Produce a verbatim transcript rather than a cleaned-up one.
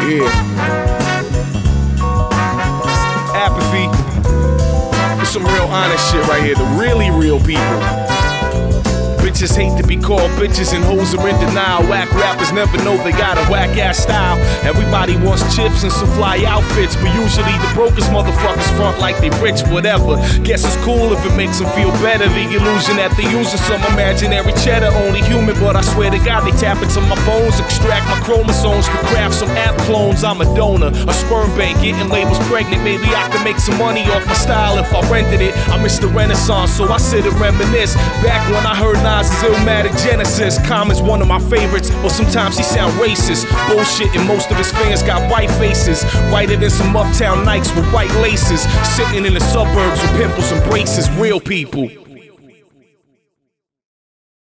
Yeah. Apathy. It's some real honest shit right here. The really real people. Bitches hate to be called bitches and hoes are in denial. Whack rappers never know they got a whack ass style. Everybody wants chips and some fly outfits, but usually the brokest motherfuckers front like they rich, whatever. Guess it's cool if it makes them feel better. The illusion that they using some imaginary cheddar. Only human, but I swear to God they tap into my bones, extract my chromosomes to craft some app clones. I'm a donor, a sperm bank, getting labels pregnant. Maybe I could make some money off my style if I rented it. I miss the Renaissance, so I sit and reminisce. Back when I heard Nas' Illmatic Genesis. Common's one of my favorites, but sometimes he sound racist. Bullshit, and most of his fans got white faces. Whiter than some uptown Nikes with white laces. Sitting in the suburbs with pimples and braces. Real people.